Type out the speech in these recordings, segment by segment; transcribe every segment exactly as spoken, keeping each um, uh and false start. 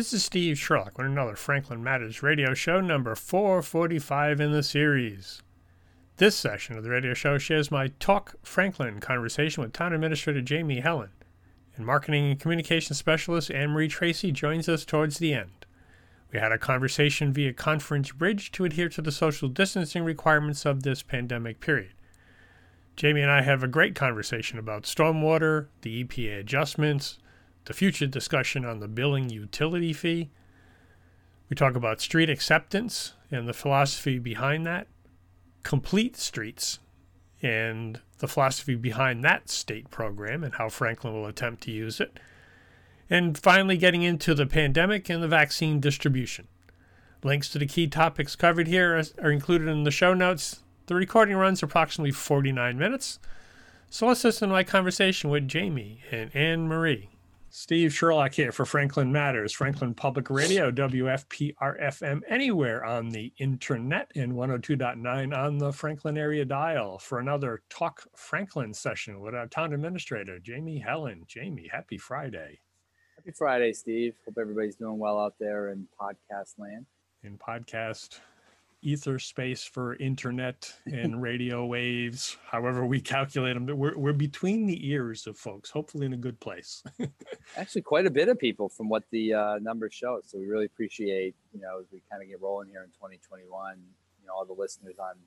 This is Steve Sherlock with another Franklin Matters radio show, number four forty-five in the series. This session of the radio show shares my Talk Franklin conversation with Town Administrator Jamie Helen, and Marketing and Communications Specialist Anne-Marie Tracy joins us towards the end. We had a conversation via conference bridge to adhere to the social distancing requirements of this pandemic period. Jamie and I have a great conversation about stormwater, the E P A adjustments, the future discussion on the billing utility fee. We talk about street acceptance and the philosophy behind that, complete streets, and the philosophy behind that state program and how Franklin will attempt to use it. And finally, getting into the pandemic and the vaccine distribution. Links to the key topics covered here are included in the show notes. The recording runs approximately forty-nine minutes. So let's listen to my conversation with Jamie and Anne-Marie. Steve Sherlock here for Franklin Matters, Franklin Public Radio, W F P R F M, anywhere on the internet, and one oh two point nine on the Franklin area dial for another Talk Franklin session with our town administrator, Jamie Helen. Jamie, happy Friday. Happy Friday, Steve. Hope everybody's doing well out there in podcast land. In podcast ether space for internet and radio waves, however we calculate them. We're, we're between the ears of folks, hopefully in a good place. Actually, quite a bit of people from what the uh, numbers show. So we really appreciate, you know, as we kind of get rolling here in twenty twenty-one, you know, all the listeners on,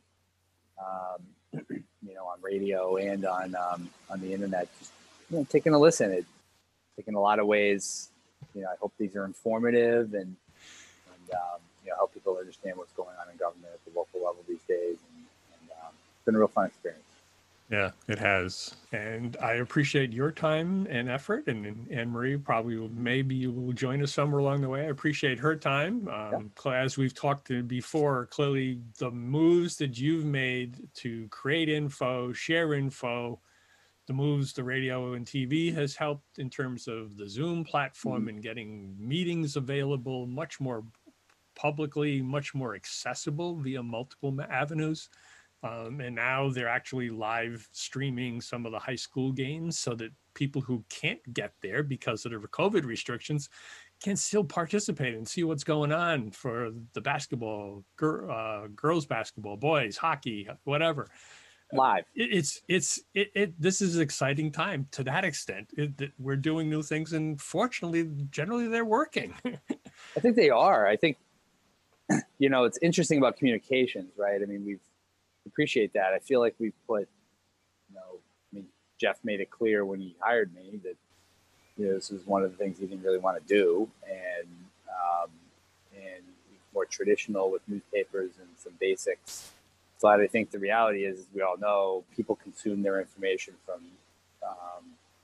um, you know, on radio and on um, on the internet, just, you know, taking a listen. It, taking a lot of ways, you know, I hope these are informative and, and um, you know, help people understand what's going on in government at the local level these days. And, and um, it's been a real fun experience. Yeah, it has. And I appreciate your time and effort. And, and Anne-Marie probably will, maybe you will join us somewhere along the way. I appreciate her time. Um, yeah. As we've talked to before, clearly the moves that you've made to create info, share info, the moves the radio and T V has helped in terms of the Zoom platform mm-hmm. and getting meetings available much more publicly, much more accessible via multiple avenues. Um, and now they're actually live streaming some of the high school games so that people who can't get there because of the COVID restrictions can still participate and see what's going on for the basketball, gir- uh, girls basketball, boys, hockey, whatever. Live. It, it's, it's, it, it, this is an exciting time to that extent. It, it, we're doing new things and fortunately, generally they're working. I think they are. I think, you know, it's interesting about communications, right? I mean, we've appreciate that. I feel like we've put, you know, I mean, Jeff made it clear when he hired me that, you know, this was one of the things he didn't really want to do. And, um, and more traditional with newspapers and some basics. But I think the reality is, as we all know, people consume their information from, um,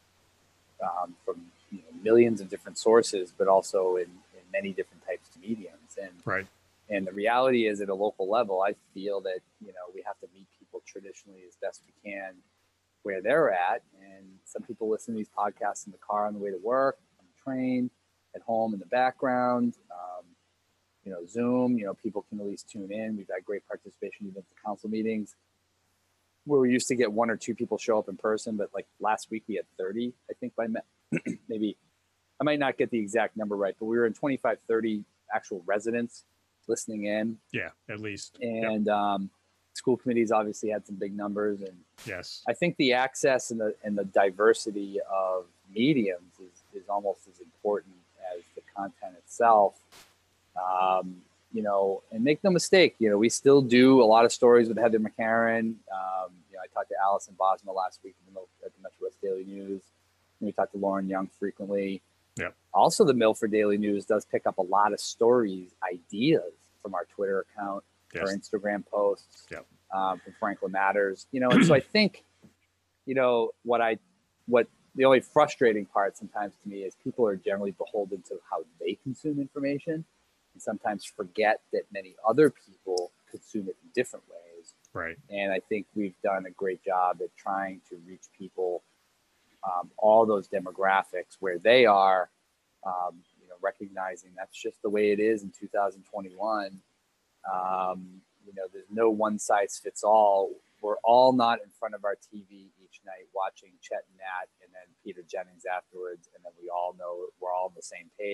um, from you know, millions of different sources, but also in, in many different types of mediums. And, right. And the reality is, at a local level, I feel that, you know, we have to meet people traditionally as best we can where they're at. And some people listen to these podcasts in the car on the way to work, on the train, at home in the background. Um, you know, Zoom, you know, people can at least tune in. We've had great participation even at the council meetings where we used to get one or two people show up in person. But like last week, we had thirty, I think, by maybe. I might not get the exact number right, but we were in twenty-five, thirty actual residents listening in. Yeah, at least. And yep. um, school committees obviously had some big numbers. And yes, I think the access and the and the diversity of mediums is, is almost as important as the content itself. Um, you know, and make no mistake, you know, we still do a lot of stories with Heather McCarran. Um, you know, I talked to Allison Bosma last week at the Metro West Daily News. And we talked to Lauren Young frequently. Yeah. Also, the Milford Daily News does pick up a lot of stories, ideas from our Twitter account, yes. our Instagram posts, yep. um, from Franklin Matters. You know, and so I think, you know, what I, what the only frustrating part sometimes to me is people are generally beholden to how they consume information, and sometimes forget that many other people consume it in different ways. Right. And I think we've done a great job at trying to reach people. Um, all those demographics where they are, um, you know, recognizing that's just the way it is in two thousand twenty-one. Um, you know, there's no one size fits all. We're all not in front of our T V each night watching Chet and Nat and then Peter Jennings afterwards. And then we all know we're all on the same page.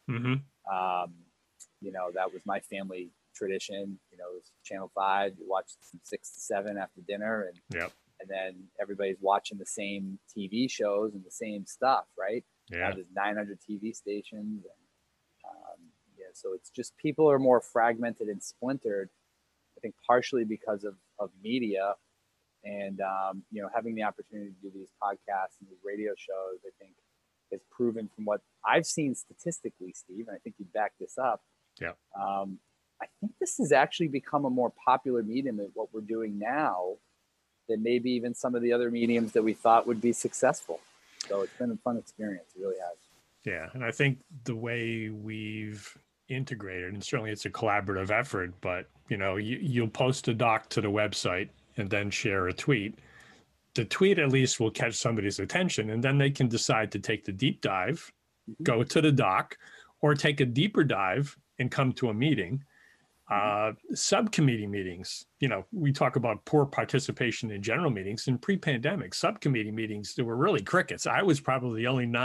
Mm-hmm. Um, you know, that was my family tradition. You know, it was Channel Five. You watch from six to seven after dinner, and Yep. and then everybody's watching the same T V shows and the same stuff, right? Yeah. Now there's nine hundred T V stations, and um, yeah, so it's just people are more fragmented and splintered. I think partially because of of media, and um, you know, having the opportunity to do these podcasts and these radio shows, I think has proven from what I've seen statistically, Steve, and I think you back this up. Yeah. Um, I think this has actually become a more popular medium than what we're doing now than maybe even some of the other mediums that we thought would be successful. So it's been a fun experience. It really has. Yeah. And I think the way we've integrated, and certainly it's a collaborative effort, but you know, you, you'll post a doc to the website and then share a tweet. The tweet at least will catch somebody's attention, and then they can decide to take the deep dive, mm-hmm. go to the doc, or take a deeper dive and come to a meeting. Uh, subcommittee meetings, you know, we talk about poor participation in general meetings. In pre-pandemic subcommittee meetings, there were really crickets. I was probably the only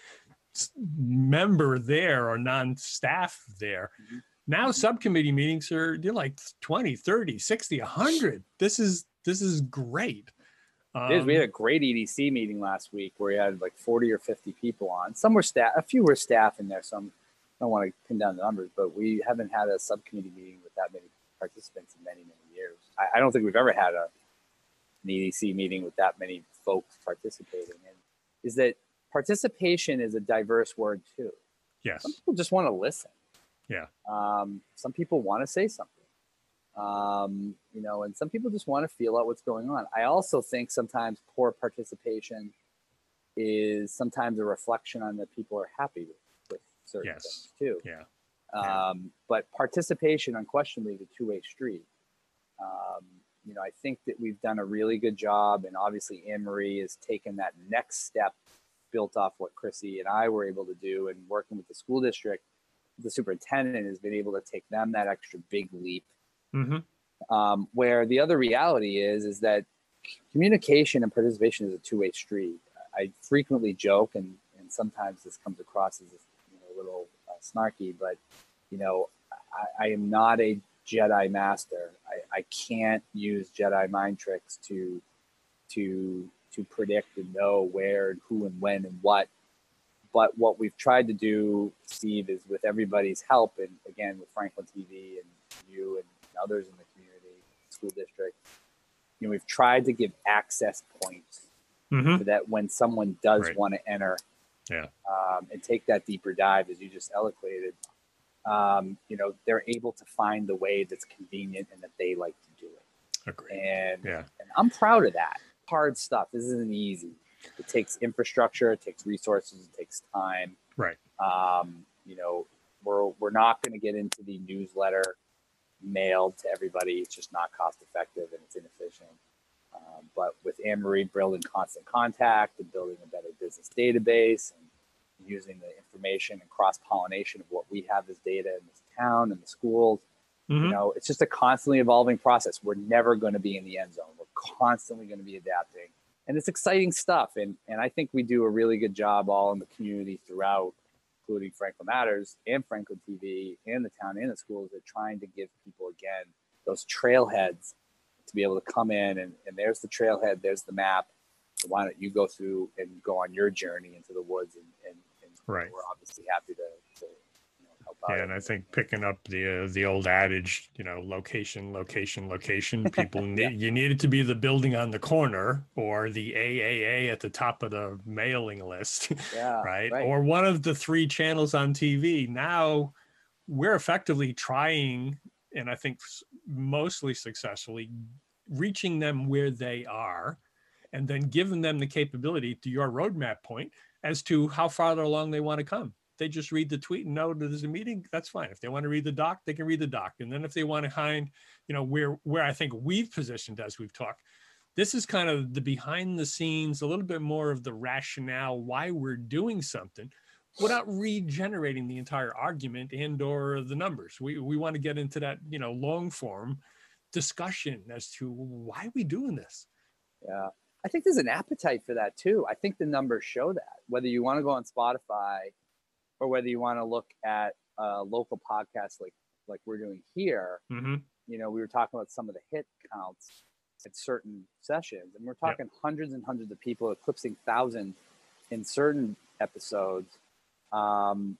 non-member there or non-staff there. Mm-hmm. Now subcommittee meetings are, they're like twenty, thirty, sixty, one hundred. This is, this is great. Um, it is. We had a great E D C meeting last week where we had like forty or fifty people on. Some were staff, a few were staff in there, some I don't want to pin down the numbers, but we haven't had a subcommittee meeting with that many participants in many, many years. I, I don't think we've ever had a, an E D C meeting with that many folks participating. And is that participation is a diverse word too. Yes. Some people just want to listen. Yeah. Um, some people want to say something, um, you know, and some people just want to feel out what's going on. I also think sometimes poor participation is sometimes a reflection on that people are happy with. Certain yes. things too. Yeah. Um, yeah. But participation unquestionably is a two-way street. Um, you know, I think that we've done a really good job, and obviously Anne-Marie has taken that next step built off what Chrissy and I were able to do, and working with the school district, the superintendent has been able to take them that extra big leap. Mm-hmm. Um, where the other reality is, is that communication and participation is a two-way street. I frequently joke, and, and sometimes this comes across as a little uh, snarky, but you know, I, I am not a Jedi master. I, I can't use Jedi mind tricks to to to predict and know where and who and when and what. But what we've tried to do, Steve, is with everybody's help, and again with Franklin T V and you and others in the community, school district, you know, we've tried to give access points mm-hmm. so that when someone does right. want to enter, yeah, um, and take that deeper dive, as you just eloquated, um, you know, they're able to find the way that's convenient and that they like to do it. Agreed. And, yeah. and I'm proud of that. Hard stuff. This isn't easy. It takes infrastructure, it takes resources, it takes time. Right. Um, you know, we're we're not going to get into the newsletter mailed to everybody. It's just not cost effective and it's inefficient. Um, but with Anne-Marie building constant contact and building a better business database and using the information and cross-pollination of what we have as data in this town and the schools, mm-hmm. you know, it's just a constantly evolving process. We're never going to be in the end zone. We're constantly going to be adapting. And it's exciting stuff. And, and I think we do a really good job all in the community throughout, including Franklin Matters and Franklin T V and the town and the schools, at trying to give people, again, those trailheads to be able to come in and, and there's the trailhead, there's the map. So why don't you go through and go on your journey into the woods? And, and, and right. we're obviously happy to, to you know, help out. Yeah, and I think picking up the uh, the old adage, you know, location, location, location. People, yeah. need, you needed to be the building on the corner or the triple A at the top of the mailing list, yeah, right? right? Or one of the three channels on T V. Now we're effectively trying, and I think mostly successfully, reaching them where they are and then giving them the capability, to your roadmap point, as to how farther along they want to come. They just read the tweet and know that there's a meeting, that's fine. If they want to read the doc, they can read the doc. And then if they want to find, you know, where, where I think we've positioned as we've talked, this is kind of the behind the scenes, a little bit more of the rationale why we're doing something without regenerating the entire argument and or the numbers. We we want to get into that, you know, long form discussion as to why are we doing this. Yeah, I think there's an appetite for that too. I think the numbers show that, whether you want to go on Spotify or whether you want to look at a local podcast like like we're doing here. Mm-hmm. You know, we were talking about some of the hit counts at certain sessions, and we're talking yep. hundreds and hundreds of people, eclipsing thousands in certain episodes. Um,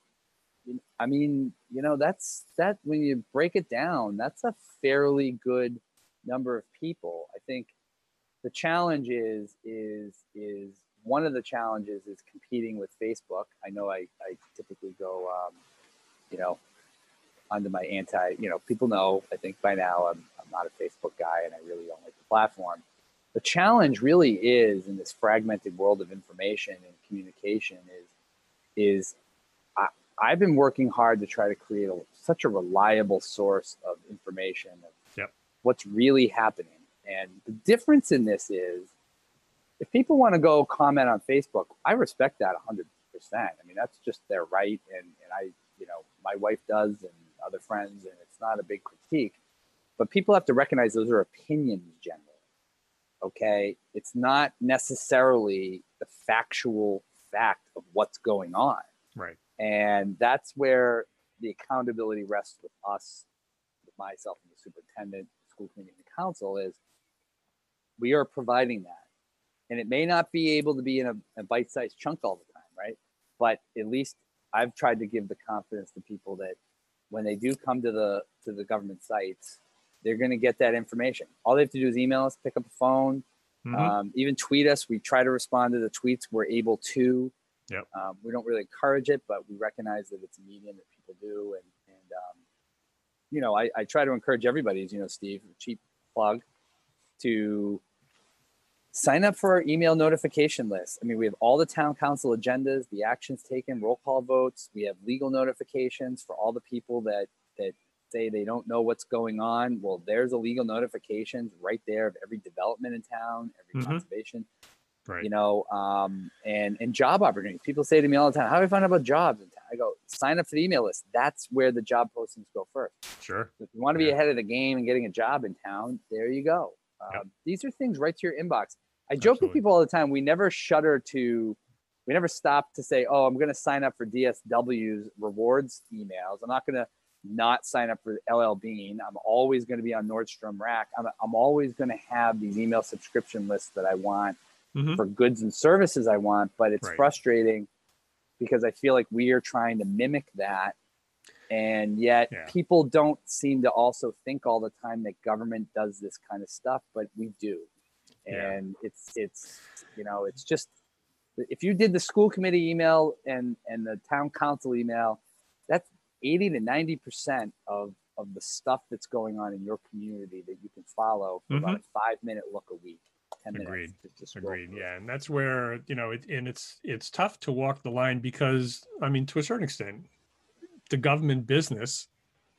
I mean, you know, that's that when you break it down, that's a fairly good number of people. I think the challenge is is is one of the challenges is competing with Facebook. I know I, I typically go, um, you know, under my anti, you know, people know, I think by now I'm, I'm not a Facebook guy and I really don't like the platform. The challenge really is in this fragmented world of information and communication is, is I, I've been working hard to try to create a, such a reliable source of information of yep. what's really happening. And the difference in this is if people want to go comment on Facebook, I respect that one hundred percent. I mean, that's just their right. And, and I, you know, my wife does and other friends, and it's not a big critique. But people have to recognize those are opinions generally. Okay? It's not necessarily the factual fact of what's going on. Right. And that's where the accountability rests with us, with myself and the superintendent, school committee, and the council is we are providing that. And it may not be able to be in a, a bite-sized chunk all the time, right? But at least I've tried to give the confidence to people that when they do come to the to the government sites, they're going to get that information. All they have to do is email us, pick up a phone, mm-hmm. um, even tweet us. We try to respond to the tweets. We're able to. Yep. Um, we don't really encourage it, but we recognize that it's a medium that people do. And, and um, you know, I, I try to encourage everybody, as you know, Steve, a cheap plug, to sign up for our email notification list. I mean, we have all the town council agendas, the actions taken, roll call votes. We have legal notifications for all the people that that say they don't know what's going on. Well, there's a legal notifications right there of every development in town, every mm-hmm. conservation, right. you know, um, and, and job opportunities. People say to me all the time, how do I find out about jobs in town? I go, sign up for the email list. That's where the job postings go first. Sure. If you want to yeah. be ahead of the game and getting a job in town, there you go. Um, yep. These are things right to your inbox. I joke Absolutely. with people all the time. We never shudder to, we never stop to say, oh, I'm going to sign up for D S W's rewards emails. I'm not going to not sign up for L L Bean. I'm always going to be on Nordstrom Rack. I'm, I'm always going to have these email subscription lists that I want mm-hmm. for goods and services I want. But it's right. frustrating because I feel like we are trying to mimic that. And yet yeah. people don't seem to also think all the time that government does this kind of stuff, but we do. And yeah. it's, it's, you know, it's just, if you did the school committee email and, and the town council email, that's eighty to ninety percent of, of the stuff that's going on in your community that you can follow for mm-hmm. about a five minute look a week, ten Agreed. minutes. Agreed. Yeah. And that's where, you know, it, and it's, it's tough to walk the line because, I mean, to a certain extent, the government business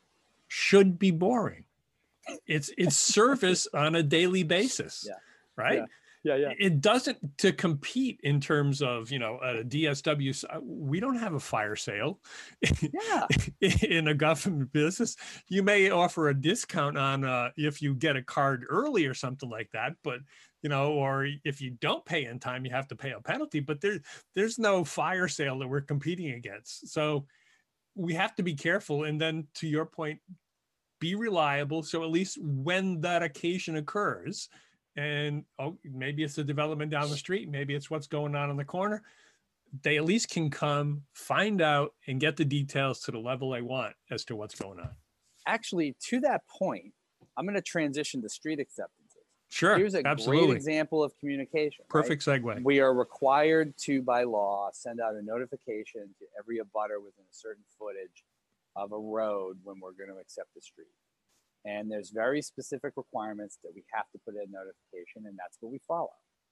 should be boring. It's, it's service on a daily basis. Yeah. Right. Yeah. yeah, yeah. It doesn't to compete in terms of, you know, a D S W. We don't have a fire sale yeah. in a government business. You may offer a discount on uh, if you get a card early or something like that. But, you know, or if you don't pay in time, you have to pay a penalty. But there, there's no fire sale that we're competing against. So we have to be careful. And then to your point, be reliable. So at least when that occasion occurs, and oh, maybe it's the development down the street, maybe it's what's going on in the corner, they at least can come, find out, and get the details to the level they want as to what's going on. Actually, to that point, I'm going to transition to street acceptances. Sure, Here's a absolutely. great example of communication. Perfect right? segue. We are required to, by law, send out a notification to every abutter within a certain footage of a road when we're going to accept the street. And there's very specific requirements that we have to put in notification, and that's what we follow.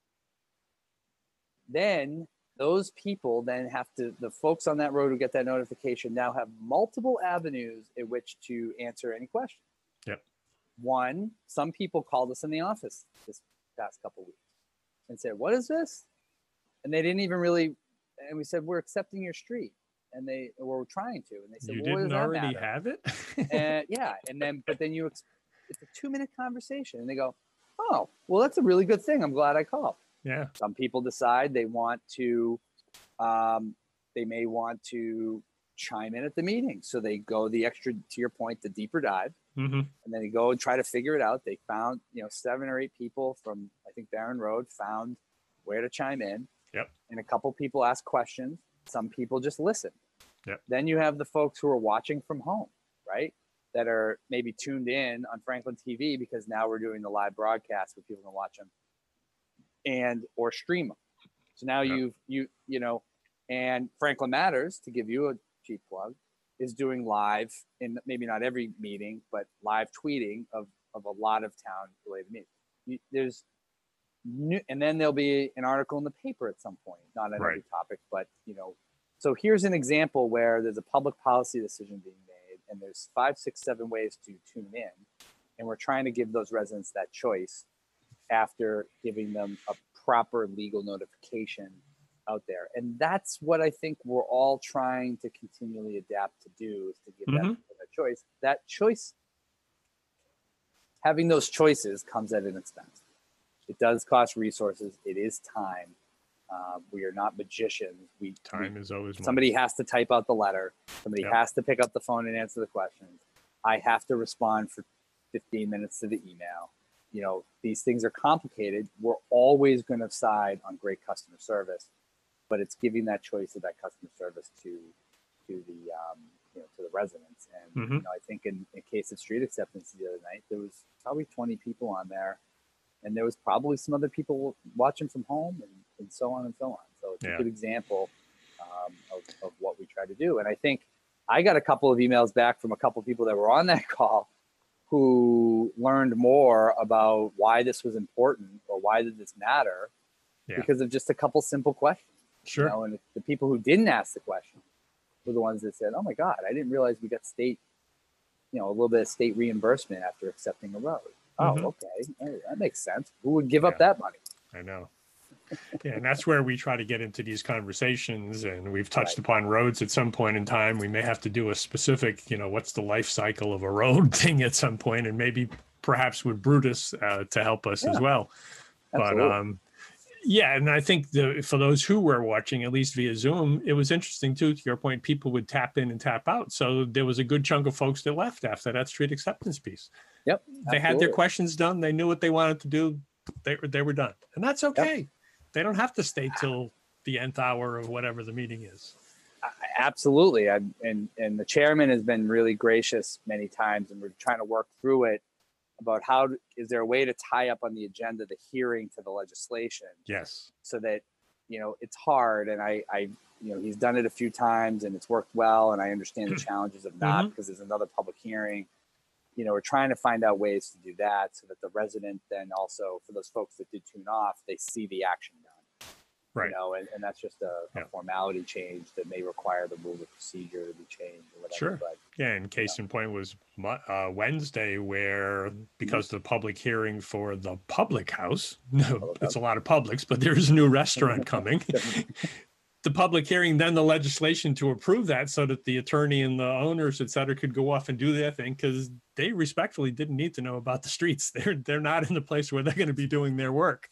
Then those people then have to, the folks on that road who get that notification now have multiple avenues in which to answer any question. Yep. One, some people called us in the office this past couple of weeks and said, what is this? And they didn't even really, and we said, we're accepting your street. And they were trying to, and they said, you well, didn't what does that already matter? have it? And yeah. And then, but then you, it's a two minute conversation and they go, oh, well, that's a really good thing. I'm glad I called. Yeah. Some people decide they want to, um, they may want to chime in at the meeting. So they go the extra, to your point, the deeper dive, Mm-hmm. and then they go and try to figure it out. They found, you know, seven or eight people from, I think, Barron Road found where to chime in. Yep. And a couple people ask questions. Some people just listen. Yep. Then you have the folks who are watching from home, right? That are maybe tuned in on Franklin T V because now we're doing the live broadcast where people can watch them and or stream them. So now Yep. you've, you, you know, and Franklin Matters, to give you a cheap plug, is doing live in maybe not every meeting, but live tweeting of, of a lot of town related meetings. You, there's new, and then there'll be an article in the paper at some point, not on Right. every topic, but you know, so here's an example where there's a public policy decision being made and there's five, six, seven ways to tune in. And we're trying to give those residents that choice after giving them a proper legal notification out there. And that's what I think we're all trying to continually adapt to do, is to give Mhm. them that choice. That choice, having those choices comes at an expense. It does cost resources. It is time. Um, we are not magicians. We Time we, is always money. somebody has to type out the letter. Somebody Yep. has to pick up the phone and answer the questions. I have to respond for fifteen minutes to the email. You know, these things are complicated. We're always going to side on great customer service, but it's giving that choice of that customer service to to the um, you know, to the residents. And Mhm. you know, I think in, in case of street acceptance the other night, there was probably twenty people on there, and there was probably some other people watching from home, and, and so on and so on. So it's Yeah. a good example um, of, of what we try to do. And I think I got a couple of emails back from a couple of people that were on that call who learned more about why this was important or why did this matter Yeah. because of just a couple simple questions. Sure. You know, and the people who didn't ask the question were the ones that said, "Oh my God, I didn't realize we got state, you know, a little bit of state reimbursement after accepting a road." Mhm. Oh, okay, Hey, that makes sense. Who would give up Yeah. that money? I know. Yeah, and that's where we try to get into these conversations. And we've touched Right. upon roads at some point in time. We may have to do a specific, you know, what's the life cycle of a road thing at some point, and maybe perhaps with Brutus uh, to help us as Yeah. well. Absolutely. But um, yeah, and I think the for those who were watching, at least via Zoom, it was interesting too. To your point, people would tap in and tap out. So there was a good chunk of folks that left after that street acceptance piece. Yep. They had their absolutely. questions done. They knew what they wanted to do. They were they were done, and that's okay. They don't have to stay till the nth hour of whatever the meeting is. I- Absolutely. I, and, and the chairman has been really gracious many times, and we're trying to work through it about how to- is there a way to tie up on the agenda the hearing to the legislation Yes. so that, you know, it's hard. And I, I, you know, he's done it a few times and it's worked well. And I understand the challenges of not Mhm. because there's another public hearing. You know, we're trying to find out ways to do that so that the resident then also, for those folks that did tune off, they see the action done. Right. You know, and, and that's just a, a Yeah. formality change that may require the rule of procedure to be changed or whatever. Sure. But Yeah, and case in point was Mo- uh, Wednesday, where because the public hearing for the public house, no, Public it's a lot of publics, but there's a new restaurant coming. The public hearing, then the legislation to approve that so that the attorney and the owners, et cetera, could go off and do their thing because they respectfully didn't need to know about the streets. They're they're not in the place where they're going to be doing their work.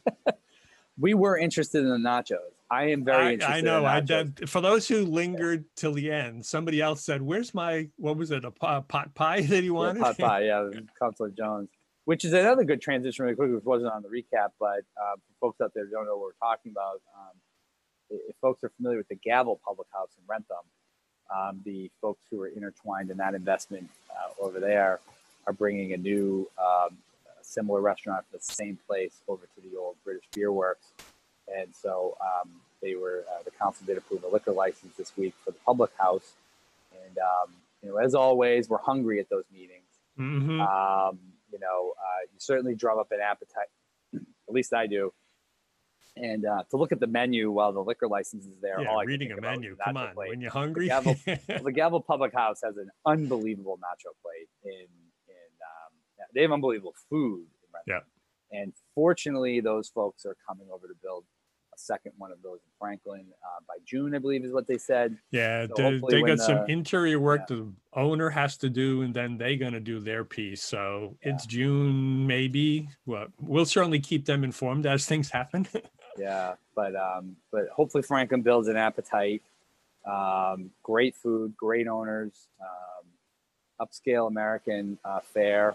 we were interested in the nachos. I am very I, interested I know. in I nachos. did. For those who lingered till the end, somebody else said, "Where's my what was it? A pot, pot pie that he Yeah, wanted?" pot pie, yeah, Councilor Jones, which is another good transition really quickly, which wasn't on the recap, but uh, for folks out there who don't know what we're talking about, um, if folks are familiar with the Gavel Public House in Rentham, um, the folks who are intertwined in that investment uh, over there are bringing a new um, similar restaurant to the same place over to the old British Beer Works. And so um, they were, uh, the council did approve a liquor license this week for the public house. And, um, you know, as always, we're hungry at those meetings. Mhm. Um, you know, uh, you certainly drum up an appetite, at least I do. And uh, to look at the menu while the liquor license is there, Yeah, all I can reading think a about is menu. the Come nacho on, plate. when you're hungry. Gavel- Well, the Gavel Public House has an unbelievable nacho plate in, in um, yeah, they have unbelievable food. In Rentham. Yeah. And fortunately, those folks are coming over to build a second one of those in Franklin uh, by June, I believe is what they said. Yeah, So they, hopefully they when got some the- interior work yeah. the owner has to do, and then they're going to do their piece. So Yeah. it's June, maybe. Well, we'll certainly keep them informed as things happen. Yeah, but um, but hopefully Franklin builds an appetite Um, great food, great owners, um, upscale American uh, fare.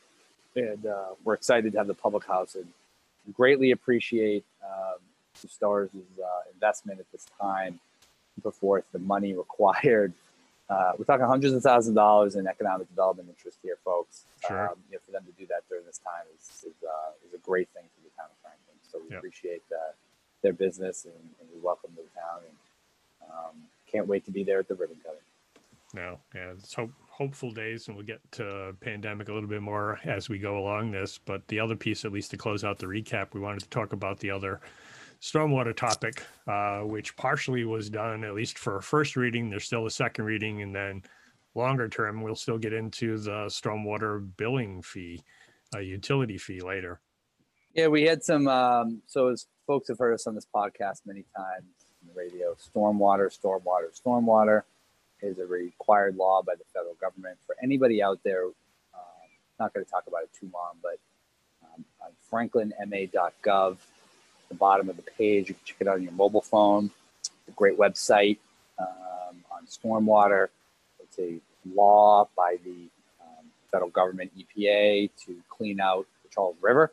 And uh, we're excited to have the public house and greatly appreciate um, the Stars' uh, investment at this time to put forth the money required. Uh, we're talking hundreds of thousands of dollars in economic development interest here, folks. Sure. Um, you know, for them to do that during this time is is, uh, is a great thing for the town of Franklin. So we Yep. appreciate uh, their business and, and we welcome the town and um, can't wait to be there at the ribbon cutting. No, yeah, it's hope, hopeful days, and we'll get to pandemic a little bit more as we go along this. But the other piece, at least to close out the recap, we wanted to talk about the other stormwater topic, uh, which partially was done, at least for a first reading. There's still a second reading, and then longer term, we'll still get into the stormwater billing fee, a utility fee later. Yeah, we had some, um, so as folks have heard us on this podcast many times on the radio, stormwater, stormwater, stormwater is a required law by the federal government. For anybody out there, um, not going to talk about it too long, but um, on franklin m a dot gov, the bottom of the page, you can check it out on your mobile phone. It's a great website um, on stormwater. It's a law by the um, federal government, E P A, to clean out the Charles River.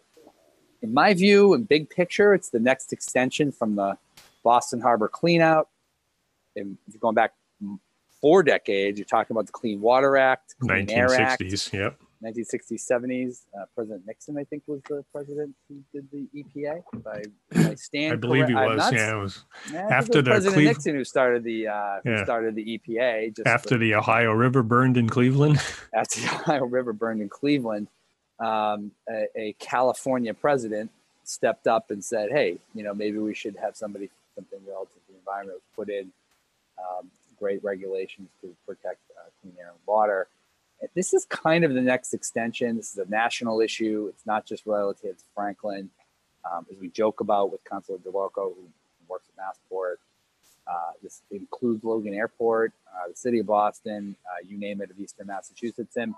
In my view, in big picture, it's the next extension from the Boston Harbor cleanout. And if you're going back four decades, you're talking about the Clean Water Act, Clean Air Act. nineteen sixties, yep. nineteen sixties, seventies. Uh, President Nixon, I think, was the president who did the E P A. If I, if I stand I believe correct, he I'm was. not- Yeah, it was Yeah, I think after it was the President Cleve- Nixon who started the uh, who Yeah. started the E P A. Just after for- the Ohio River burned in Cleveland. after the Ohio River burned in Cleveland, um, a, a California president stepped up and said, "Hey, you know, maybe we should have somebody something relative to the environment put in um, great regulations to protect uh, clean air and water." This is kind of the next extension. This is a national issue. It's not just relative to Franklin, um, as we joke about with Councilor DeLorco, who works at Massport. Uh, this includes Logan Airport, uh, the city of Boston, uh, you name it, of Eastern Massachusetts, and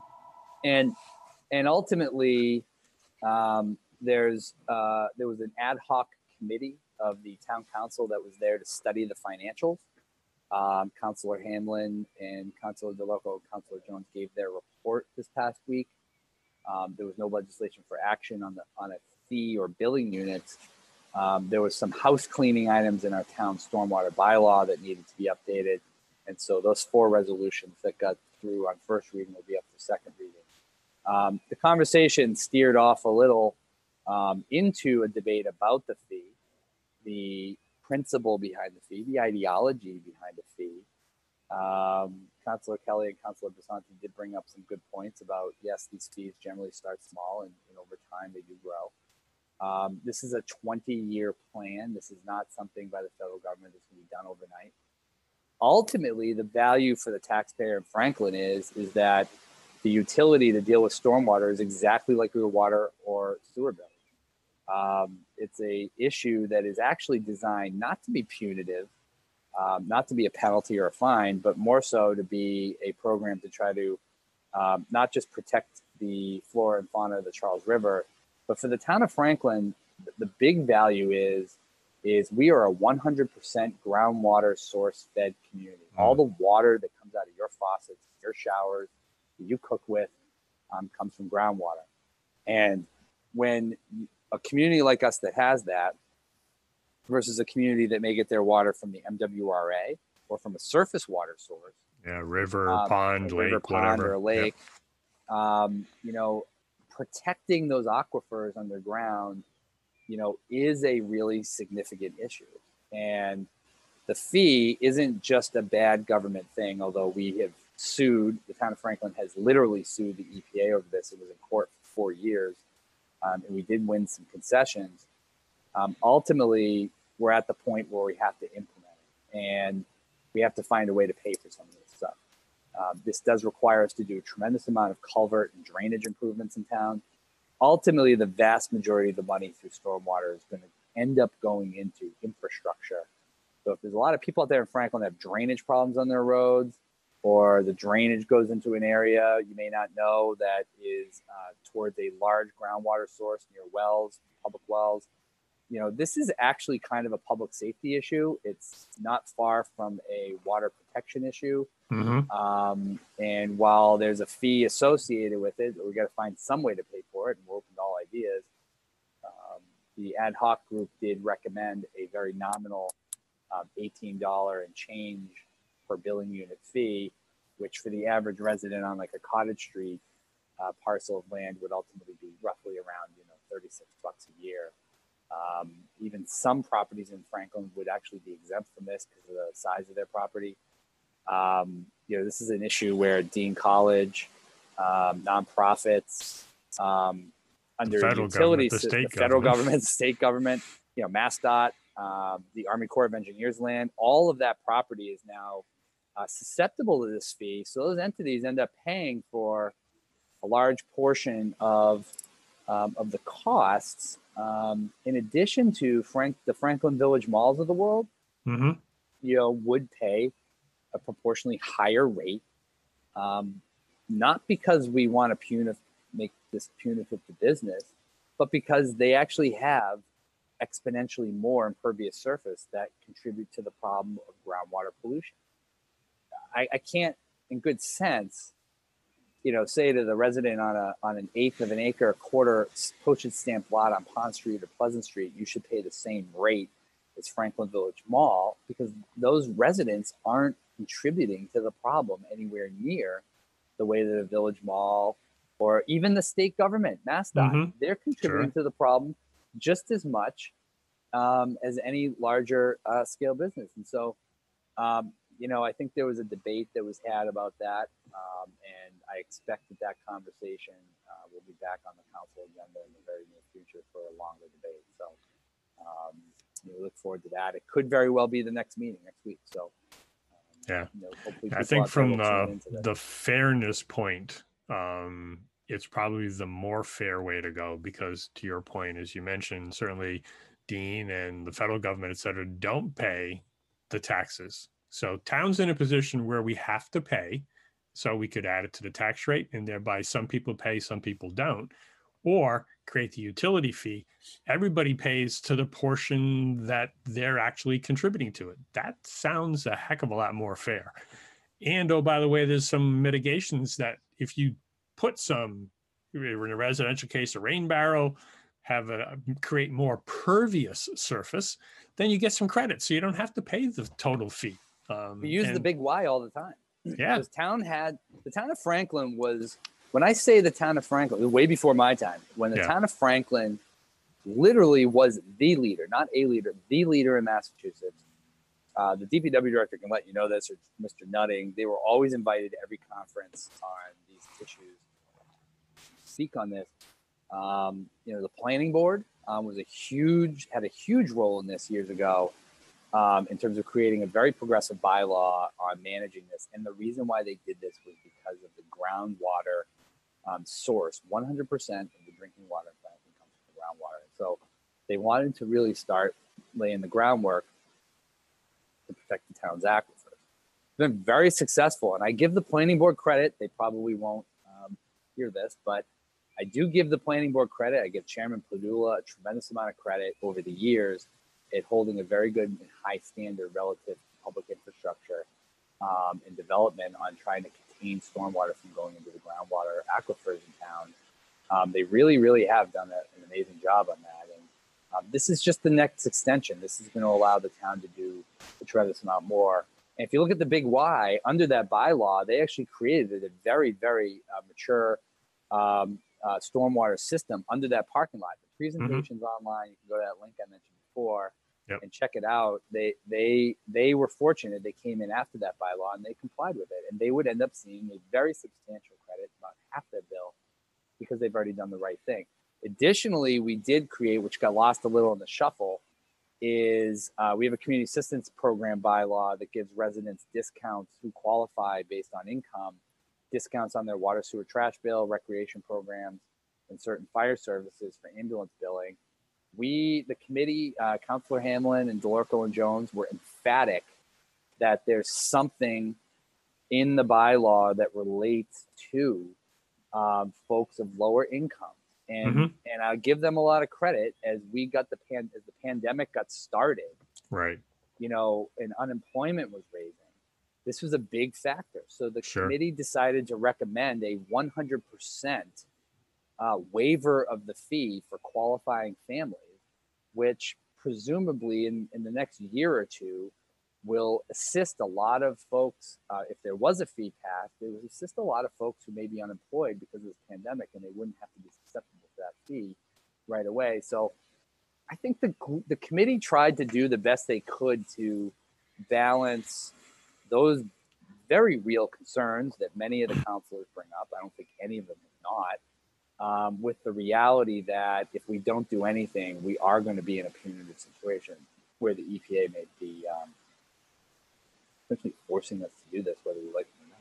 and and ultimately, um, there's uh, there was an ad hoc committee of the town council that was there to study the financials. Um, Councilor Hamlin and Councilor DeLoco and Councilor Jones gave their report this past week. Um, there was no legislation for action on the on a fee or billing units. Um, there was some house cleaning items in our town stormwater bylaw that needed to be updated. And so those four resolutions that got through on first reading will be up for second reading. Um, the conversation steered off a little um, into a debate about the fee, the principle behind the fee, the ideology behind the fee. Um, Councilor Kelly and Councilor Basanti did bring up some good points about, yes, these fees generally start small and, and over time they do grow. Um, this is a twenty-year plan. This is not something by the federal government that's going to be done overnight. Ultimately, the value for the taxpayer in Franklin is, is that the utility to deal with stormwater is exactly like your water or sewer bill. Um, it's a issue that is actually designed not to be punitive, um, not to be a penalty or a fine, but more so to be a program to try to um, not just protect the flora and fauna of the Charles River, but for the town of Franklin, the big value is is we are a one hundred percent groundwater source fed community. Mm. All the water that comes out of your faucets, your showers, that you cook with, um, comes from groundwater. And when a community like us that has that versus a community that may get their water from the M W R A or from a surface water source. Yeah, river, um, pond, lake, river, pond, whatever. or a lake. Yep. Um, you know, protecting those aquifers underground, you know, is a really significant issue. And the fee isn't just a bad government thing, although we have sued, the town of Franklin has literally sued the E P A over this. It was in court for four years. Um, and we did win some concessions. Um, ultimately, we're at the point where we have to implement it, and we have to find a way to pay for some of this stuff. Um, this does require us to do a tremendous amount of culvert and drainage improvements in town. Ultimately, the vast majority of the money through stormwater is going to end up going into infrastructure. So if there's a lot of people out there in Franklin that have drainage problems on their roads, or the drainage goes into an area you may not know that is uh, towards a large groundwater source near wells, public wells, you know, this is actually kind of a public safety issue. It's not far from a water protection issue. Mm-hmm. Um, and while there's a fee associated with it, we got to find some way to pay for it, and we're open to all ideas. Um, the ad hoc group did recommend a very nominal um, eighteen dollars and change per billing unit fee, which for the average resident on like a Cottage Street uh, parcel of land would ultimately be roughly around, you know, thirty-six bucks a year. Um, even some properties in Franklin would actually be exempt from this because of the size of their property. Um, you know, this is an issue where Dean College, um, nonprofits, um, under federal utilities, government, the state the federal government. government, the state government, you know, MassDOT, um, the Army Corps of Engineers land, all of that property is now uh, susceptible to this fee. So those entities end up paying for a large portion of um, of the costs. Um, in addition to Frank, the Franklin Village malls of the world, Mm-hmm. you know, would pay a proportionally higher rate, um, not because we want to punitive, make this punitive to business, but because they actually have exponentially more impervious surface that contribute to the problem of groundwater pollution. I, I can't, in good sense, you know, say to the resident on a on an eighth of an acre, a quarter postage stamp lot on Pond Street or Pleasant Street, you should pay the same rate as Franklin Village Mall, because those residents aren't contributing to the problem anywhere near the way that a Village Mall or even the state government, MassDOT, Mm-hmm. they're contributing Sure. to the problem just as much um, as any larger uh, scale business. And so, um, you know, I think there was a debate that was had about that, um, and I expect that that conversation uh, will be back on the council agenda in the very near future for a longer debate. So um, we look forward to that. It could very well be the next meeting next week. So um, Yeah. you know, hopefully I people think out there from will tune the into this. the fairness point, um, it's probably the more fair way to go, because to your point, as you mentioned, certainly Dean and the federal government, et cetera, don't pay the taxes. So town's in a position where we have to pay. So we could add it to the tax rate, and thereby some people pay, some people don't, or create the utility fee. Everybody pays to the portion that they're actually contributing to it. That sounds a heck of a lot more fair. And oh, by the way, there's some mitigations that if you put some, in a residential case, a rain barrel, have a create more pervious surface, then you get some credit. So you don't have to pay the total fee. Um, We use and, the big Y all the time. yeah, Because town had the town of Franklin was, when I say the town of Franklin, way before my time, when the Yeah. town of Franklin literally was the leader, not a leader, the leader in Massachusetts. Uh, the D P W director can let you know this, or Mister Nutting. They were always invited to every conference on these issues, speak on this. Um, you know, the planning board um, was a huge, had a huge role in this years ago. Um, in terms of creating a very progressive bylaw on managing this. And the reason why they did this was because of the groundwater um, source. one hundred percent of the drinking water in Franklin comes from the groundwater. And so they wanted to really start laying the groundwork to protect the town's aquifers. It's been very successful. And I give the planning board credit. They probably won't um, hear this, but I do give the planning board credit. I give Chairman Padula a tremendous amount of credit over the years at holding a very good and high standard relative to public infrastructure um, and development on trying to contain stormwater from going into the groundwater aquifers in town. Um, they really, really have done a, an amazing job on that. And um, this is just the next extension. This is going to allow the town to do a tremendous amount more. And if you look at the big Y, under that bylaw, they actually created a very, very uh, mature um, uh, stormwater system under that parking lot. The presentation's mm-hmm. online. You can go to that link I mentioned before yep. and check it out. They they they were fortunate. They came in after that bylaw and they complied with it, and they would end up seeing a very substantial credit, about half their bill, because they've already done the right thing. Additionally, we did create, which got lost a little in the shuffle, is uh, we have a community assistance program bylaw that gives residents discounts who qualify based on income, discounts on their water, sewer, trash bill, recreation programs, and certain fire services for ambulance billing. We, the committee, uh, Councilor Hamlin and Delorco and Jones, were emphatic that there's something in the bylaw that relates to um, folks of lower income. And Mm-hmm. and I give them a lot of credit as we got the pan as the pandemic got started, Right. you know, and unemployment was raising. This was a big factor. So the Sure. committee decided to recommend a one hundred percent uh, waiver of the fee for qualifying families, which presumably in, in the next year or two will assist a lot of folks. Uh, if there was a fee passed, it would assist a lot of folks who may be unemployed because of this pandemic, and they wouldn't have to be susceptible to that fee right away. So I think the the committee tried to do the best they could to balance those very real concerns that many of the counselors bring up. I don't think any of them are not, um, with the reality that if we don't do anything, we are going to be in a punitive situation where the E P A may be um, essentially forcing us to do this, whether we like it or not.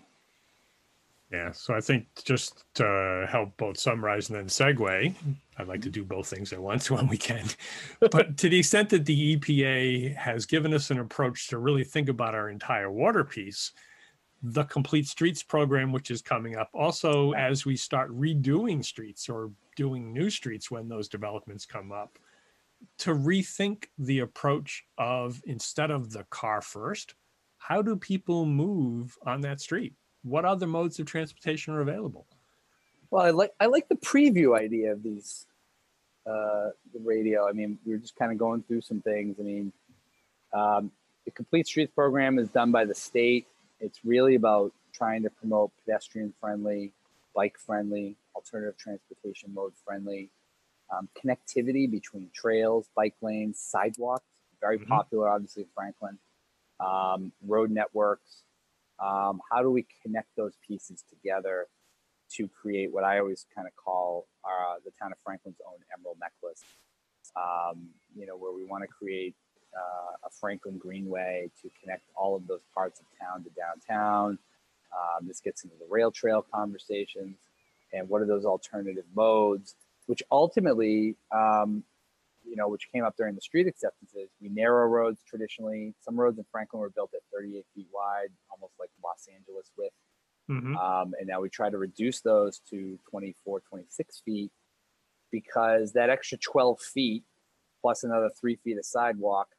Yeah, so I think just to help both summarize and then segue, I'd like to do both things at once when we can. But to the extent that the E P A has given us an approach to really think about our entire water piece, the Complete Streets program, which is coming up, also as we start redoing streets or doing new streets when those developments come up, to rethink the approach of, instead of the car first, how do people move on that street? What other modes of transportation are available? Well, I like I like the preview idea of these uh, the radio. I mean, we were just kind of going through some things. I mean, um, the Complete Streets program is done by the state. It's really about trying to promote pedestrian-friendly, bike-friendly, alternative transportation mode-friendly um, connectivity between trails, bike lanes, sidewalks. Very Mhm. popular, obviously, in Franklin. Um, road networks. Um, how do we connect those pieces together to create what I always kind of call uh, the town of Franklin's own emerald necklace? Um, you know, where we want to create uh, a Franklin Greenway to connect all of those parts of town to downtown. Um, this gets into the rail trail conversations and what are those alternative modes, which ultimately, um, you know, which came up during the street acceptances. We narrow roads traditionally. Some roads in Franklin were built at thirty-eight feet wide, almost like Los Angeles width. Mhm. Um, and now we try to reduce those to twenty-four, twenty-six feet because that extra twelve feet plus another three feet of sidewalk,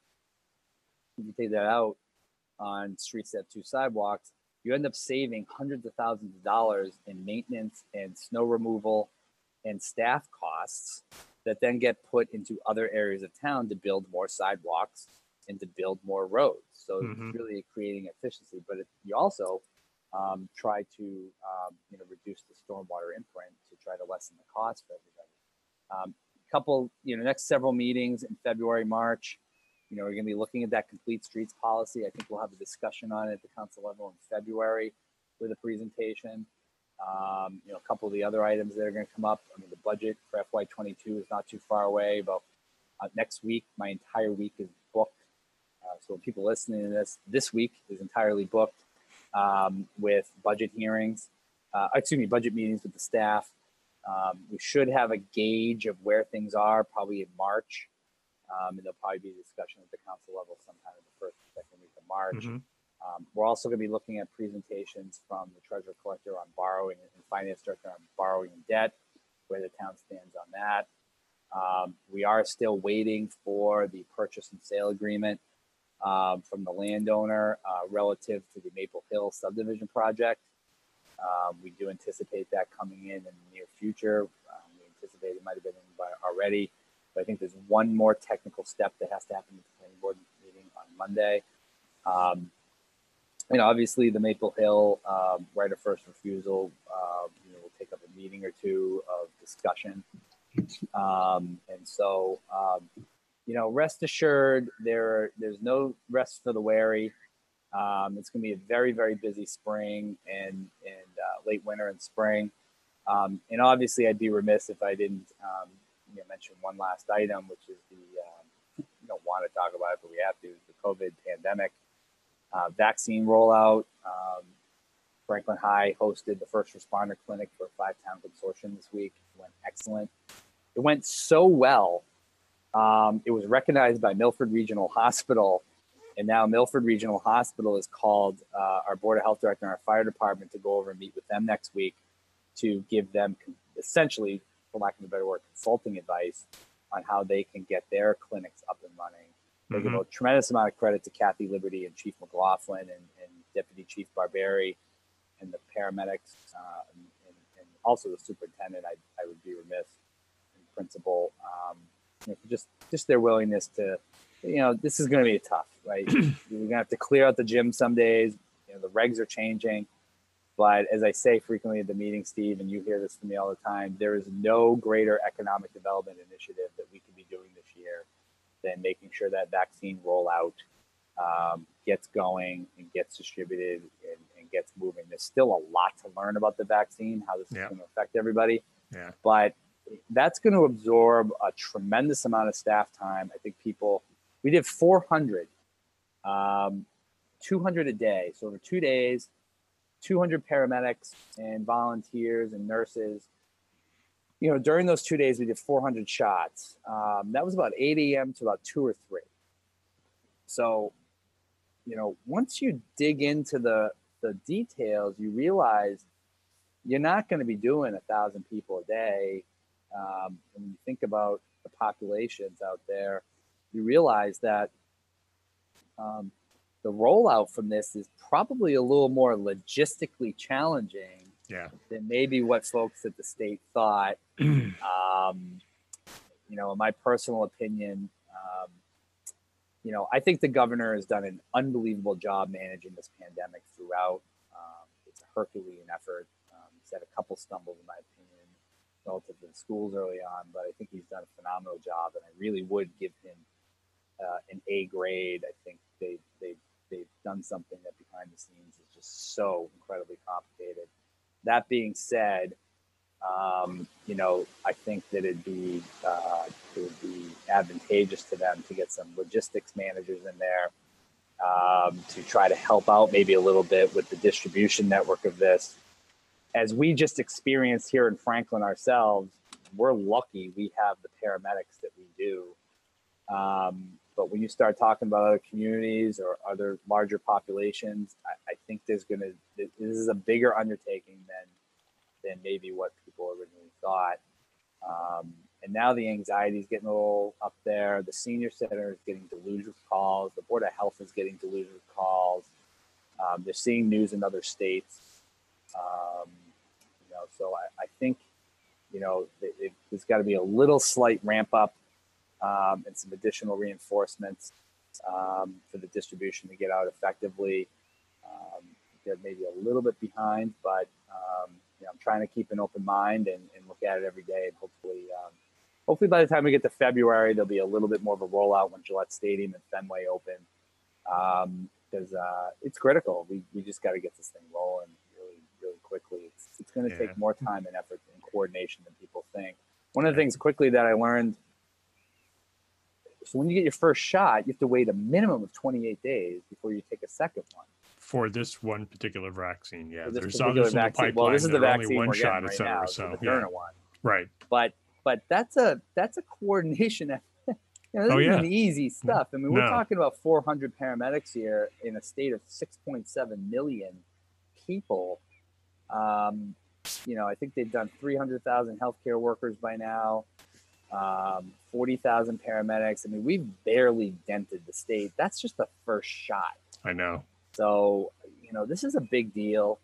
if you take that out on streets that have two sidewalks, you end up saving hundreds of thousands of dollars in maintenance and snow removal and staff costs that then get put into other areas of town to build more sidewalks and to build more roads. So Mhm. it's really creating efficiency, but it, you also um, try to um, you know reduce the stormwater imprint to try to lessen the cost for everybody. Um, couple, you know, next several meetings in February, March, you know, we're going to be looking at that Complete Streets policy. I think we'll have a discussion on it at the council level in February with a presentation. Um, you know, a couple of the other items that are going to come up. I mean, the budget for F Y twenty-two is not too far away. About uh, next week, my entire week is booked. Uh, so when people listening to this, this week is entirely booked um, with budget hearings. Uh, excuse me, budget meetings with the staff. Um, we should have a gauge of where things are probably in March. Um, and there'll probably be a discussion at the council level sometime in the first or second week of March. Mhm. Um, we're also going to be looking at presentations from the treasurer collector on borrowing and finance director on borrowing and debt, where the town stands on that. Um, we are still waiting for the purchase and sale agreement um, from the landowner uh, relative to the Maple Hill subdivision project. Um, we do anticipate that coming in in the near future. Um, we anticipate it might have been in by already, but I think there's one more technical step that has to happen at the planning board meeting on Monday. Um, you know, obviously the Maple Hill um, right of first refusal, uh, you know, will take up a meeting or two of discussion. Um, and so, um, you know, rest assured, there there's no rest for the wary. Um, it's going to be a very, very busy spring and and uh, late winter and spring. Um, and obviously, I'd be remiss if I didn't um, you know, mention one last item, which is the um, you don't want to talk about it, but we have to. The COVID pandemic uh, vaccine rollout. Um, Franklin High hosted the first responder clinic for a five-town consortium this week. It went excellent. It went so well. Um, it was recognized by Milford Regional Hospital. And now Milford Regional Hospital has called uh, our Board of Health Director and our fire department to go over and meet with them next week to give them essentially for lack of a better word, consulting advice on how they can get their clinics up and running. They Mm-hmm. give a tremendous amount of credit to Kathy Liberty and Chief McLaughlin and, and Deputy Chief Barberi and the paramedics uh, and, and, and also the superintendent. I, I would be remiss, and principal, um, you know, just just their willingness to, you know, this is going to be tough, right? We're going to have to clear out the gym some days. You know, the regs are changing. But as I say frequently at the meeting, Steve, and you hear this from me all the time, there is no greater economic development initiative that we could be doing this year than making sure that vaccine rollout um, gets going and gets distributed and, and gets moving. There's still a lot to learn about the vaccine, how this yeah. is going to affect everybody. Yeah. But that's going to absorb a tremendous amount of staff time. I think people, we did four hundred, um, two hundred a day. So over two days, two hundred paramedics and volunteers and nurses. You know, during those two days, we did four hundred shots. Um, that was about eight a.m. to about two or three. So, you know, once you dig into the, the details, you realize you're not going to be doing a thousand people a day. Um, when you think about the populations out there, you realize that um, the rollout from this is probably a little more logistically challenging yeah. than maybe what folks at the state thought. um, you know, in my personal opinion, um, you know, I think the governor has done an unbelievable job managing this pandemic throughout. Um, it's a Herculean effort. Um, he's had a couple stumbles, in my opinion, relative to the schools early on, but I think he's done a phenomenal job, and I really would give him uh, an A grade. I think they they they've done something that behind the scenes is just so incredibly complicated. That being said, um, you know, I think that it'd be uh, it would be advantageous to them to get some logistics managers in there um, to try to help out maybe a little bit with the distribution network of this. As we just experienced here in Franklin ourselves, we're lucky we have the paramedics that we do. Um, but when you start talking about other communities or other larger populations, I, I think there's going to, this is a bigger undertaking than, than maybe what people originally thought. Um, and now the anxiety is getting a little up there. The senior center is getting delusional calls. The Board of Health is getting delusional calls. Um, they're seeing news in other states. Um, you know, so I, I think, you know, it, it, there's got to be a little slight ramp up um, and some additional reinforcements um, for the distribution to get out effectively. Um, they're maybe a little bit behind, but um, you know, I'm trying to keep an open mind and, and look at it every day. And hopefully, um, hopefully by the time we get to February, there'll be a little bit more of a rollout when Gillette Stadium and Fenway open. Um, because uh, it's critical. We we just got to get this thing rolling really, really quickly. It's it's going to yeah. take more time and effort and coordination than people think. One of the things quickly that I learned, so when you get your first shot, you have to wait a minimum of twenty-eight days before you take a second one. For this one particular vaccine, yeah. There's others in the pipeline. Well, this is the vaccine we're getting right now, so the Moderna one. Right. But but that's a that's a coordination effort. You know, this oh, isn't yeah. easy stuff. I mean, we're no. talking about four hundred paramedics here in a state of six point seven million people. Um, you know, I think they've done three hundred thousand healthcare workers by now, um, forty thousand paramedics. I mean, we've barely dented the state. That's just the first shot. I know. So, you know, this is a big deal.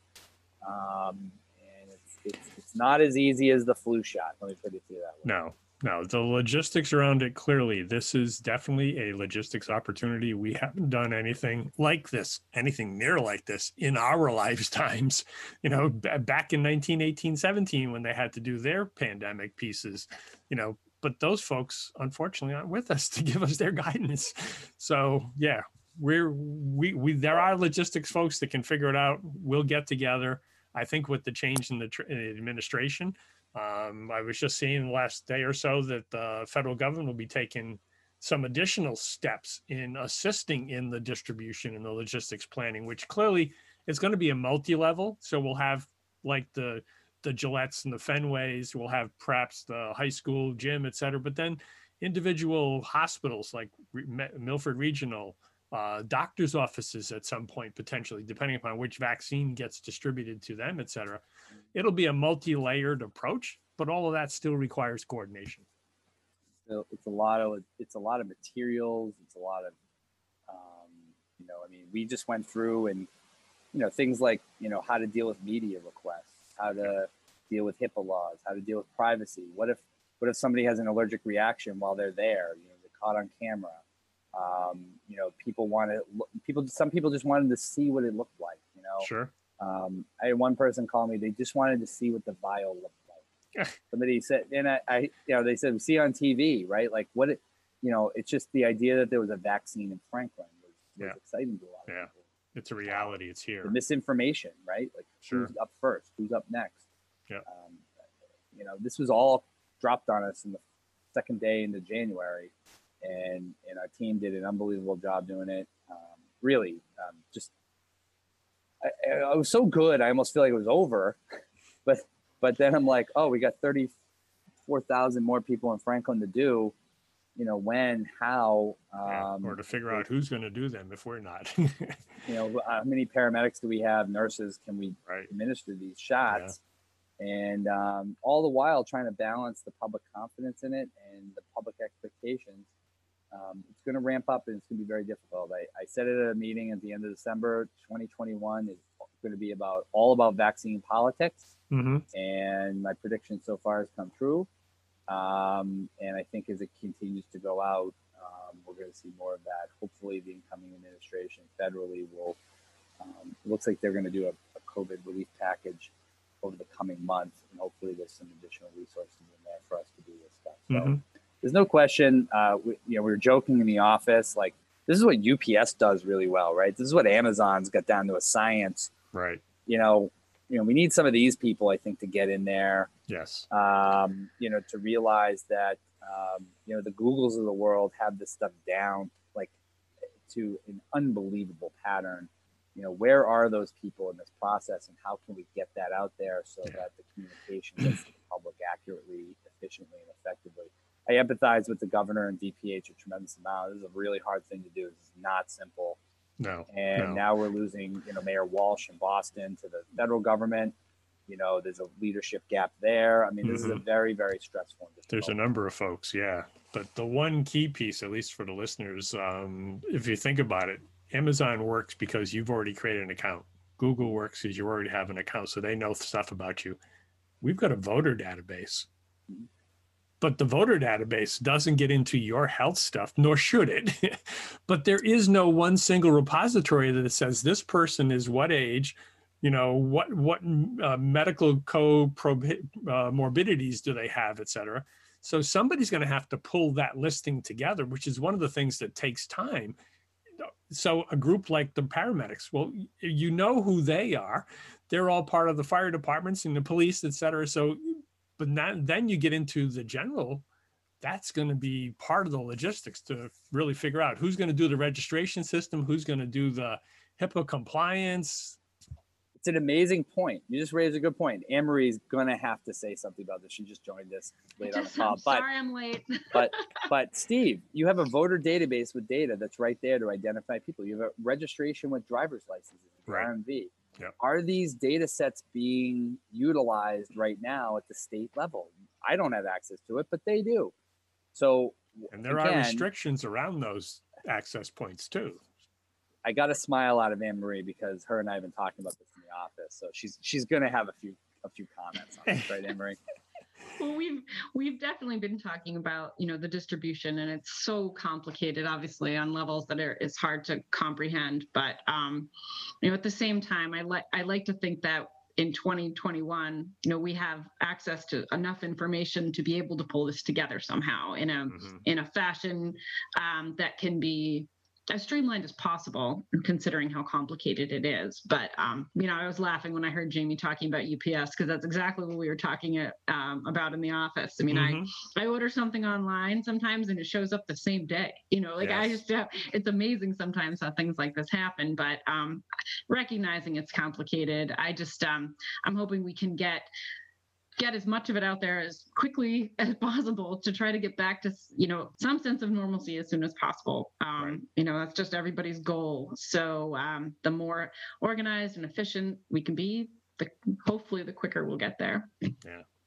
Um, and it's, it's, it's not as easy as the flu shot. Let me put it to you that way. No. No, the logistics around it, clearly, this is definitely a logistics opportunity. We haven't done anything like this, anything near like this in our lifetimes. You know, b- back in nineteen eighteen, seventeen, when they had to do their pandemic pieces, you know, but those folks, unfortunately, aren't with us to give us their guidance. So, yeah, we're, we, we, there are logistics folks that can figure it out. We'll get together. I think with the change in the tr- administration, Um, I was just seeing the last day or so that the federal government will be taking some additional steps in assisting in the distribution and the logistics planning, which clearly is going to be a multi-level. So we'll have like the the Gillettes and the Fenways, we'll have perhaps the high school gym, et cetera, but then individual hospitals like Milford Regional, uh, doctors' offices at some point, potentially, depending upon which vaccine gets distributed to them, et cetera. It'll be a multi-layered approach. but all of that still requires coordination. So it's a lot of it's a lot of materials. It's a lot of um, you know. I mean, we just went through and you know things like you know how to deal with media requests, how to deal with HIPAA laws, how to deal with privacy. What if what if somebody has an allergic reaction while they're there? You know, they're caught on camera. Um, you know, people want to people. Some people just wanted to see what it looked like. You know, Sure. Um, I had one person call me. They just wanted to see what the vial looked like. Somebody said, and I, I, you know, they said, we see it on T V, right? Like what, it, you know, it's just the idea that there was a vaccine in Franklin was, was Yeah. exciting to a lot of Yeah. people. It's a reality. It's here. The misinformation, right? Like Sure. who's up first? Who's up next? Yeah. Um, you know, this was all dropped on us in the second day into January, and and our team did an unbelievable job doing it. Um, really, um, just I, I was so good. I almost feel like it was over, but but then I'm like, oh, we got thirty-four thousand more people in Franklin to do. You know, when, how, Yeah. um, Or to figure out who's going to do them if we're not. you know, how many paramedics do we have? Nurses, can we Right. administer these shots? Yeah. And um, all the while trying to balance the public confidence in it and the public expectations. Um, it's going to ramp up and it's going to be very difficult. I, I said it at a meeting at the end of December. twenty twenty-one is going to be about all about vaccine politics. Mm-hmm. And my prediction so far has come true. Um, and I think as it continues to go out, um, we're going to see more of that. Hopefully the incoming administration federally will, um, it looks like they're going to do a, a COVID relief package over the coming months. And hopefully there's some additional resources in there for us to do this stuff. So Mm-hmm. there's no question, uh, we, you know, we were joking in the office, like this is what U P S does really well, right? This is what Amazon's got down to a science. Right. You know, you know, we need some of these people, I think, to get in there. Yes. Um, you know, to realize that, um, you know, the Googles of the world have this stuff down, like to an unbelievable pattern. You know, where are those people in this process and how can we get that out there so yeah. that the communication gets to the public accurately, efficiently, and effectively? I empathize with the governor and D P H a tremendous amount. This is a really hard thing to do. This is not simple. No. And no. now we're losing, you know, Mayor Walsh in Boston to the federal government. You know, there's a leadership gap there. I mean, this mm-hmm. is a very, very stressful. There's a number of folks, yeah. But the one key piece, at least for the listeners, um, if you think about it, Amazon works because you've already created an account. Google works because you already have an account, so they know stuff about you. We've got a voter database. Mm-hmm. But the voter database doesn't get into your health stuff, nor should it. But there is no one single repository that says this person is what age, you know, what what uh, medical comorbidities do they have, et cetera. So somebody's going to have to pull that listing together, which is one of the things that takes time. So a group like the paramedics, well, you know who they are. They're all part of the fire departments and the police, et cetera. So But not, then you get into the general, that's going to be part of the logistics to really figure out who's going to do the registration system, who's going to do the HIPAA compliance. It's an amazing point. You just raised a good point. Anne-Marie's going to have to say something about this. She just joined us late just, on the call. I'm but, sorry I'm late. but, but Steve, you have a voter database with data that's right there to identify people. You have a registration with driver's licenses, right. R M V. Yep. Are these data sets being utilized right now at the state level? I don't have access to it, but they do. So, and there again, are restrictions around those access points too. I got a smile out of Anne-Marie because her and I have been talking about this in the office. So she's she's going to have a few a few comments on this, right, Anne-Marie? Well, we've we've definitely been talking about, you know, the distribution, and it's so complicated, obviously, on levels that are it's hard to comprehend. But um, you know, at the same time, I like I like to think that in twenty twenty-one, you know, we have access to enough information to be able to pull this together somehow in a mm-hmm. in a fashion um, that can be as streamlined as possible, considering how complicated it is. But, um, you know, I was laughing when I heard Jamie talking about U P S, because that's exactly what we were talking at, um, about in the office. I mean, mm-hmm. I, I order something online sometimes and it shows up the same day, you know, like yes. I just, uh, it's amazing sometimes how things like this happen, but um, recognizing it's complicated, I just, um, I'm hoping we can get get as much of it out there as quickly as possible to try to get back to, you know, some sense of normalcy as soon as possible. Um, right. You know, that's just everybody's goal. So um, the more organized and efficient we can be, the hopefully the quicker we'll get there. Yeah.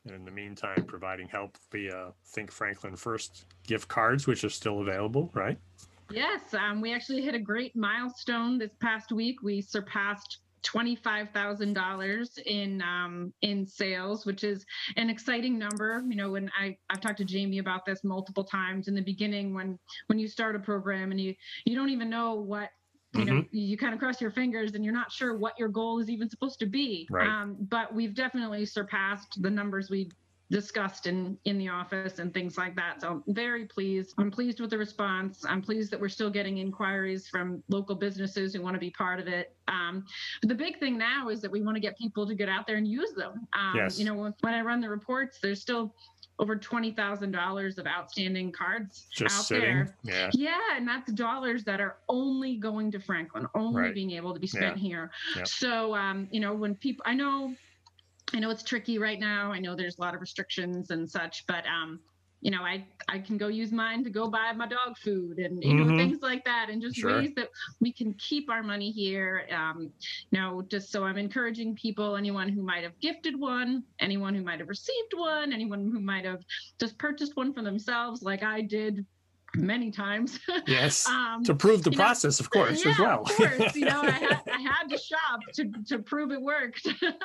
And in the meantime, providing help via Think Franklin First gift cards, which are still available, right? Yes, um, we actually hit a great milestone this past week. We surpassed twenty-five thousand dollars in um, in sales, which is an exciting number. You know, when I I've talked to Jamie about this multiple times in the beginning, when when you start a program and you you don't even know what. You know, mm-hmm. you kind of cross your fingers and you're not sure what your goal is even supposed to be. Right. Um, but we've definitely surpassed the numbers we discussed in in the office and things like that. So I'm very pleased. I'm pleased with the response. I'm pleased that we're still getting inquiries from local businesses who want to be part of it. Um, but the big thing now is that we want to get people to get out there and use them. Um, yes. You know, when, when I run the reports, there's still over twenty thousand dollars of outstanding cards just out sitting. there. Yeah. Yeah. And that's dollars that are only going to Franklin, only right. being able to be spent yeah. here. Yep. So, um, you know, when people, I know, I know it's tricky right now. I know there's a lot of restrictions and such, but, um, you know, I, I can go use mine to go buy my dog food and, you mm-hmm. know, things like that. And just sure. ways that we can keep our money here. Um, you know, just so I'm encouraging people, anyone who might have gifted one, anyone who might have received one, anyone who might have just purchased one for themselves, like I did many times. Yes. um, to prove the you process, know, of course, yeah, as well. Of course. You know, I had, I had to shop to, to prove it worked.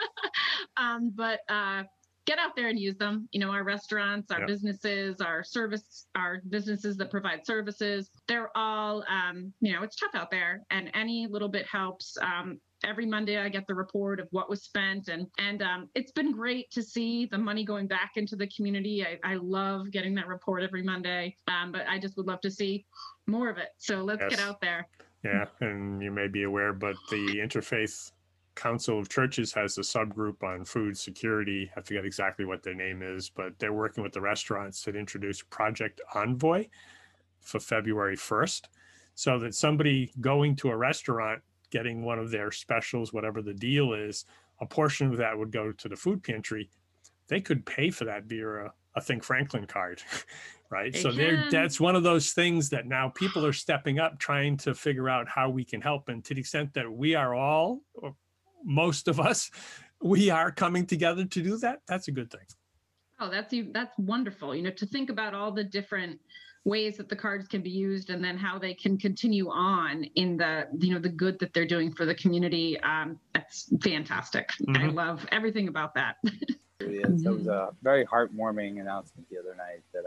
um, but, uh, get out there and use them. You know, our restaurants, our yep. businesses, our service, our businesses that provide services, they're all, um, you know, it's tough out there and any little bit helps. Um, every Monday I get the report of what was spent and, and um, it's been great to see the money going back into the community. I, I love getting that report every Monday, um, but I just would love to see more of it. So let's yes. get out there. Yeah. And you may be aware, but the Interfaith Council of Churches has a subgroup on food security. I forget exactly what their name is, but they're working with the restaurants to introduce Project Envoy for February first, so that somebody going to a restaurant, getting one of their specials, whatever the deal is, a portion of that would go to the food pantry. They could pay for that via a, a Think Franklin card, right? They so can. that's one of those things that now people are stepping up, trying to figure out how we can help. And to the extent that we are all, or most of us, we are coming together to do that, that's a good thing. Oh, that's that's wonderful. You know, to think about all the different ways that the cards can be used and then how they can continue on in the, you know, the good that they're doing for the community. Um, that's fantastic. Mm-hmm. I love everything about that. It really is. That was a very heartwarming announcement the other night that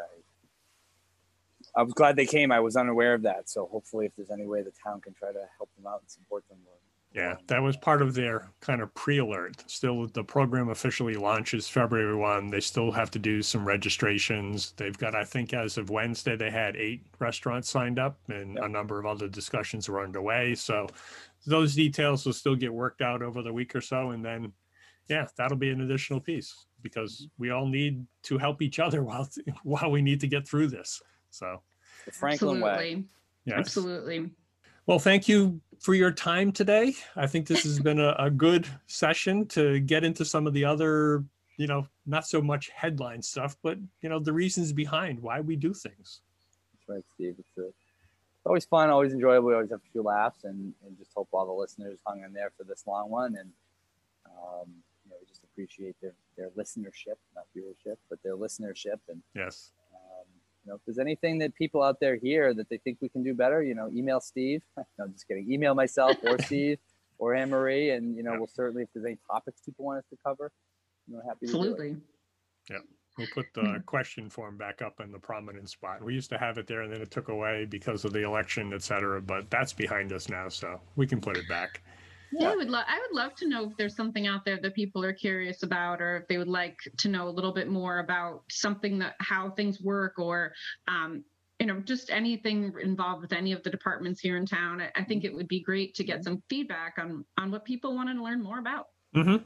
I, I was glad they came. I was unaware of that. So hopefully if there's any way the town can try to help them out and support them. Yeah, that was part of their kind of pre-alert. Still, the program officially launches February first. They still have to do some registrations. They've got, I think, as of Wednesday, they had eight restaurants signed up and yep. a number of other discussions are underway. So those details will still get worked out over the week or so. And then, yeah, that'll be an additional piece because we all need to help each other while, while we need to get through this. So the Franklin Absolutely. way. Yes. Absolutely. Well, thank you for your time today. I think this has been a, a good session to get into some of the other, you know, not so much headline stuff, but, you know, the reasons behind why we do things. That's right, Steve. It's, a, it's always fun, always enjoyable. We always have a few laughs and, and just hope all the listeners hung in there for this long one. And, um, you know, we just appreciate their, their listenership, not viewership, but their listenership. And yes. You know, if there's anything that people out there hear that they think we can do better, you know, email Steve. No, just kidding. Email myself or Steve or Anne Marie. And, you know, yeah. we'll certainly, if there's any topics people want us to cover, you know, happy to Absolutely. do it. Yeah. We'll put the question form back up in the prominent spot. We used to have it there and then it took away because of the election, et cetera, but that's behind us now. So we can put it back. Yeah, I would love. I would love to know if there's something out there that people are curious about, or if they would like to know a little bit more about something that how things work, or um, you know, just anything involved with any of the departments here in town. I, I think it would be great to get some feedback on on what people want to learn more about. Mm-hmm.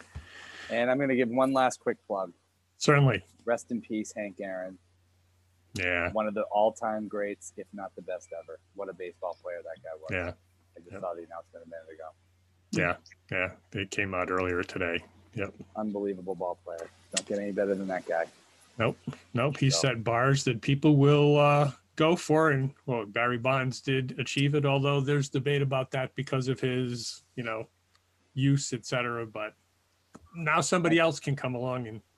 And I'm going to give one last quick plug. Certainly. Rest in peace, Hank Aaron. Yeah. One of the all-time greats, if not the best ever. What a baseball player that guy was. Yeah. I just yep. saw the announcement a minute ago. Yeah, yeah, it came out earlier today. Yep. Unbelievable ball player. Don't get any better than that guy. Nope, nope. He so. set bars that people will uh, go for, and well, Barry Bonds did achieve it. Although there's debate about that because of his, you know, use, et cetera. But now somebody else can come along and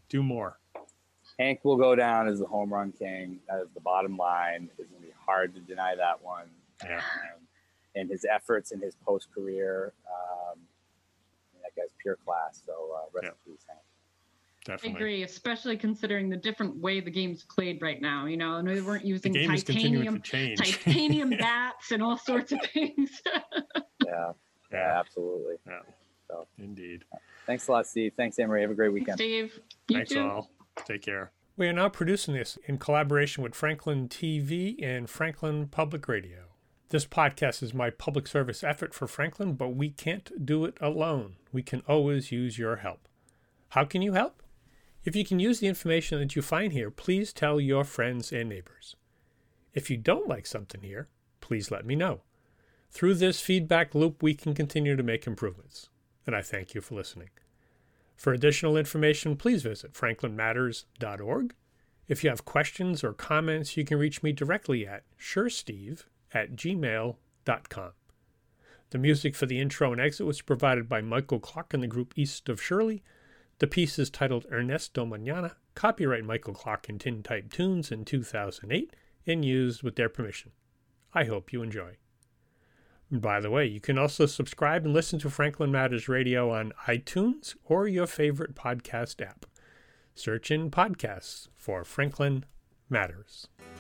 Do more. Hank will go down as the home run king. That is the bottom line. It's going to be hard to deny that one. Yeah. Um, and his efforts in his post career, um, that guy's pure class. So uh, rest Yeah. in peace, Hank. Definitely. I agree, especially considering the different way the game's played right now. You know, and we weren't using The game is continuing titanium, to change. titanium bats and all sorts of things. Yeah, yeah, absolutely. Yeah. So, indeed. thanks a lot, Steve. Thanks, Anne-Marie. Have a great weekend. Steve, you Thanks too. all. Take care. We are now producing this in collaboration with Franklin T V and Franklin Public Radio. This podcast is my public service effort for Franklin, but we can't do it alone. We can always use your help. How can you help? If you can use the information that you find here, please tell your friends and neighbors. If you don't like something here, please let me know. Through this feedback loop, we can continue to make improvements. And I thank you for listening. For additional information, please visit franklin matters dot org. If you have questions or comments, you can reach me directly at suresteve at gmail dot com. The music for the intro and exit was provided by Michael Clark and the group East of Shirley. The piece is titled Ernesto Mañana, copyright Michael Clark and Tintype Tunes in two thousand eight, and used with their permission. I hope you enjoy. And by the way, you can also subscribe and listen to Franklin Matters Radio on iTunes or your favorite podcast app. Search in podcasts for Franklin Matters.